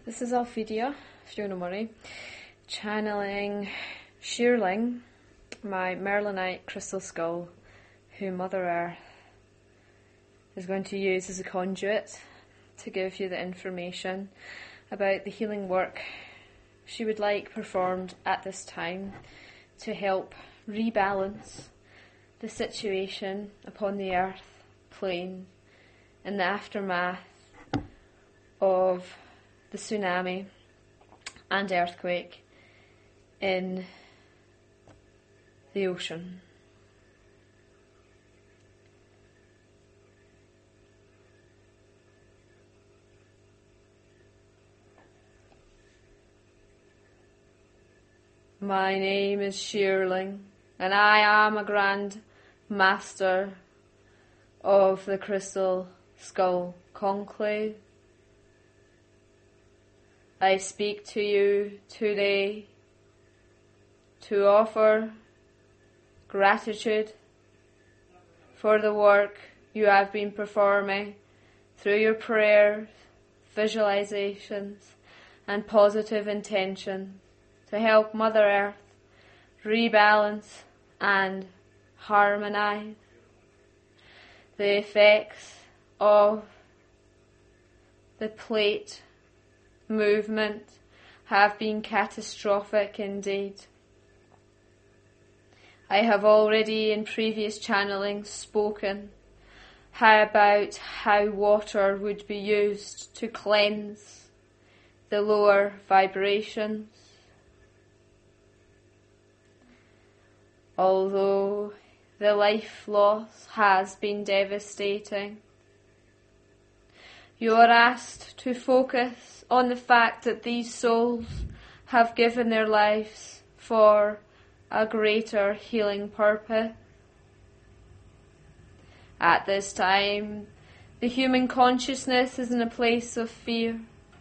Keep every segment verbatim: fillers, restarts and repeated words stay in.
This is Alphidia, Fiona Murray, channeling Shearling, my Merlinite crystal skull, who Mother Earth is going to use as a conduit to give you the information about the healing work she would like performed at this time to help rebalance the situation upon the earth plane in the aftermath of the tsunami and earthquake in the ocean. My name is Shearling, and I am a Grand Master of the Crystal Skull Conclave. I speak to you today to offer gratitude for the work you have been performing through your prayers, visualizations, and positive intention to help Mother Earth rebalance and harmonize the effects of the plate movement have been catastrophic indeed. I have already in previous channelings spoken how about how water would be used to cleanse the lower vibrations. Although the life loss has been devastating, you are asked to focus on the fact that these souls have given their lives for a greater healing purpose. At this time, the human consciousness is in a place of fear.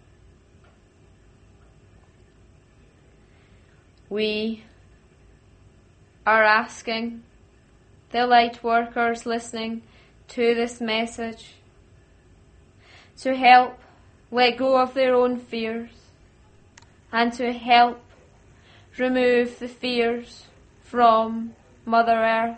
We are asking the light workers listening to this message to help let go of their own fears and to help remove the fears from Mother Earth.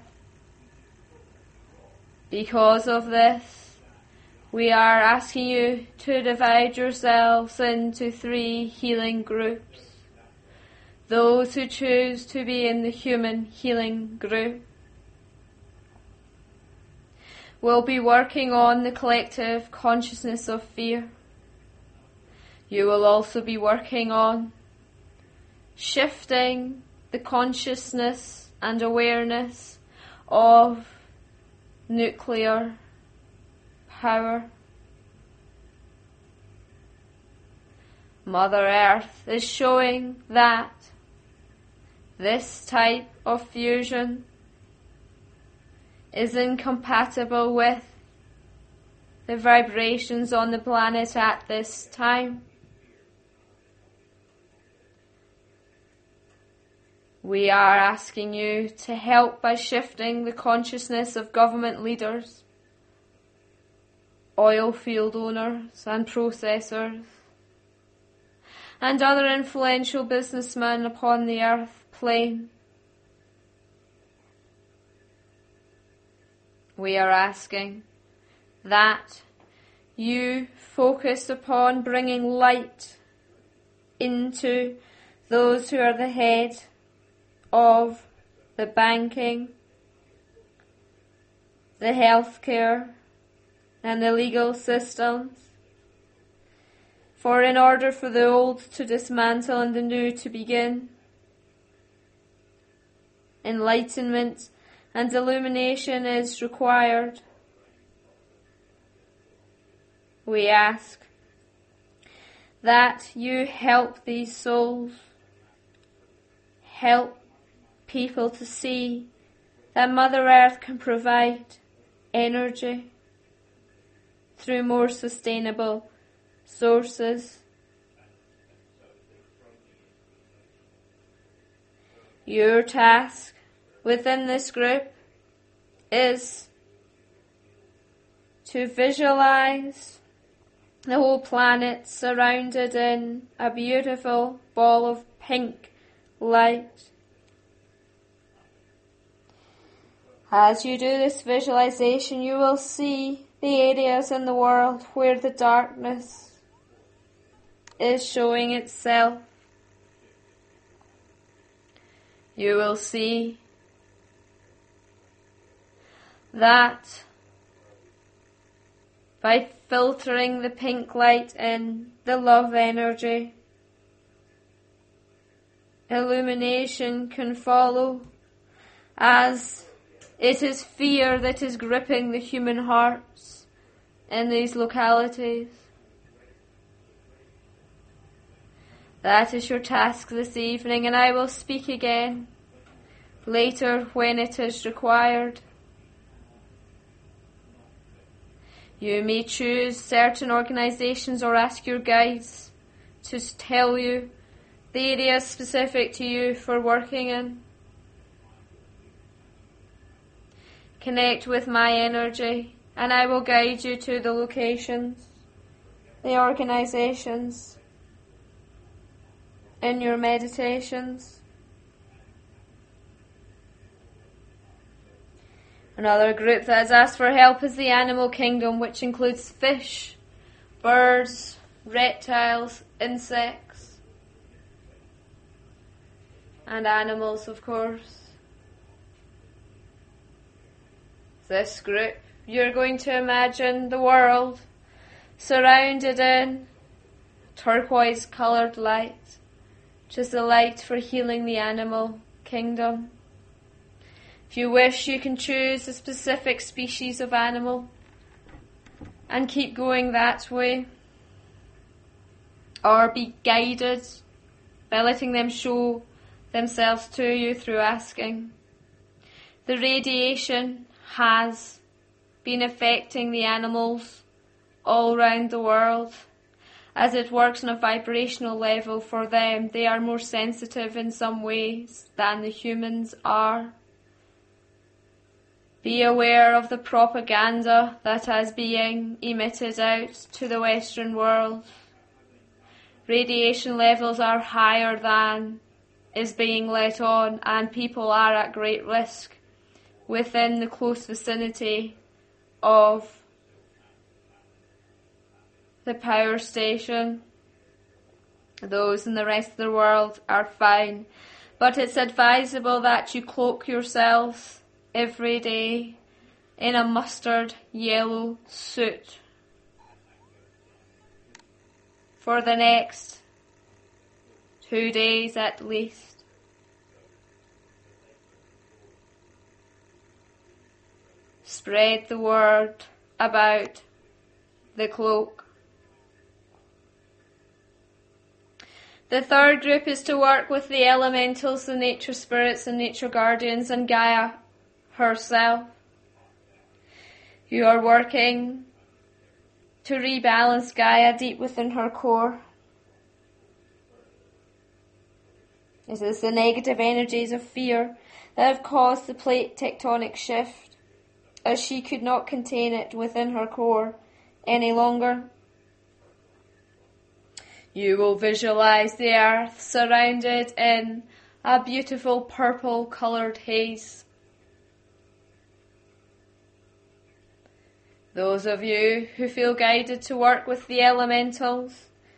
Because of this, we are asking you to divide yourselves into three healing groups. Those who choose to be in the human healing group will be working on the collective consciousness of fear. You will also be working on shifting the consciousness and awareness of nuclear power. Mother Earth is showing that this type of fusion is incompatible with the vibrations on the planet at this time. We are asking you to help by shifting the consciousness of government leaders, oil field owners and processors, and other influential businessmen upon the earth plane. We are asking that you focus upon bringing light into those who are the head of the banking, the healthcare, and the legal systems. For in order for the old to dismantle and the new to begin, enlightenment and illumination is required. We ask that you help these souls, help people to see that Mother Earth can provide energy through more sustainable sources. Your task within this group is to visualize The whole planet surrounded in a beautiful ball of pink light. As you do this visualization, you will see the areas in the world where the darkness is showing itself. You will see that by filtering the pink light in, the love energy, illumination can follow, as it is fear that is gripping the human hearts in these localities. That is your task this evening, and I will speak again later when it is required. You may choose certain organisations or ask your guides to tell you the areas specific to you for working in. Connect with my energy and I will guide you to the locations, the organisations, in your meditations. Another group that has asked for help is the animal kingdom, which includes fish, birds, reptiles, insects, and animals, of course. This group, you're going to imagine the world surrounded in turquoise coloured light, which is the light for healing the animal kingdom. If you wish, you can choose a specific species of animal and keep going that way, or be guided by letting them show themselves to you through asking. The radiation has been affecting the animals all around the world. As it works on a vibrational level for them, they are more sensitive in some ways than the humans are. Be aware of the propaganda that is being emitted out to the Western world. Radiation levels are higher than is being let on, and people are at great risk within the close vicinity of the power station. Those in the rest of the world are fine, but it's advisable that you cloak yourself every day in a mustard yellow suit for the next two days at least. Spread the word about the cloak. The third group is to work with the elementals, the nature spirits and nature guardians, and Gaia herself. You are working to rebalance Gaia deep within her core. This is the negative energies of fear that have caused the plate tectonic shift, as she could not contain it within her core any longer. You will visualize the earth surrounded in a beautiful purple coloured haze. Those of you who feel guided to work with the elementals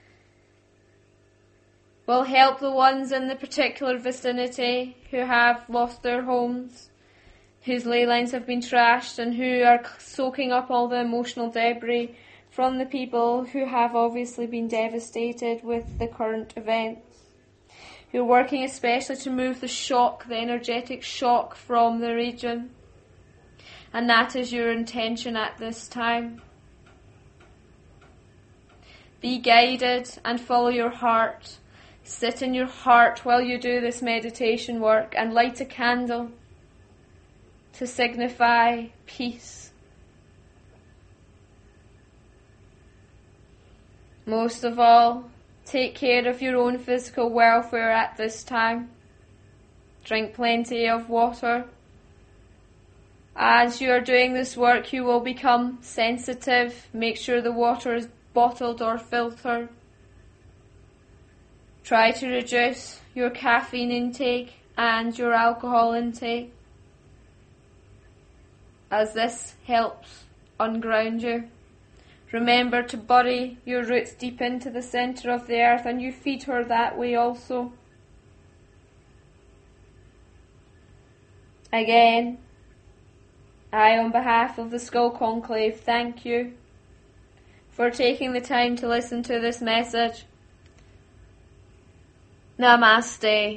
will help the ones in the particular vicinity who have lost their homes, whose ley lines have been trashed, and who are soaking up all the emotional debris from the people who have obviously been devastated with the current events. You're working especially to move the shock, the energetic shock from the region. And that is your intention at this time. Be guided and follow your heart. Sit in your heart while you do this meditation work and light a candle to signify peace. Most of all, take care of your own physical welfare at this time. Drink plenty of water. As you are doing this work, you will become sensitive. Make sure the water is bottled or filtered. Try to reduce your caffeine intake and your alcohol intake, as this helps unground you. Remember to bury your roots deep into the centre of the earth, and you feed her that way also. Again, I, on behalf of the Skull Conclave, thank you for taking the time to listen to this message. Namaste.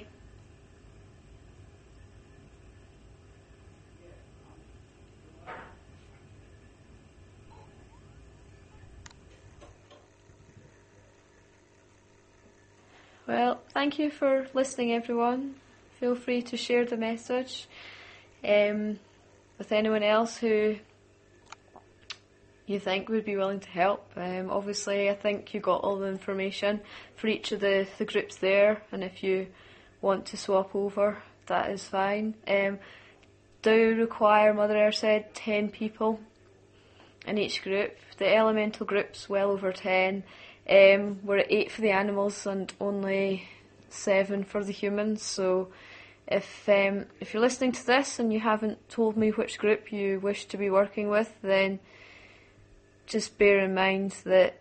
Well, thank you for listening, everyone. Feel free to share the message um, with anyone else who you think would be willing to help. Um, obviously, I think you got all the information for each of the, the groups there, and if you want to swap over, that is fine. Um, do require, Mother Earth said, ten people in each group. The elemental group's well over ten. Um, we're at eight for the animals and only seven for the humans. So if um, if you're listening to this and you haven't told me which group you wish to be working with, then just bear in mind that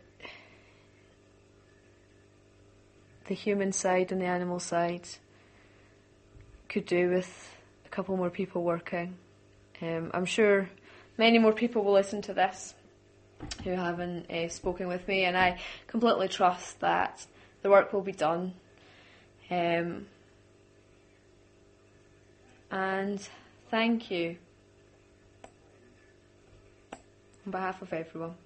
the human side and the animal side could do with a couple more people working. Um, I'm sure many more people will listen to this who haven't uh, spoken with me, and I completely trust that the work will be done. Um, and thank you on behalf of everyone.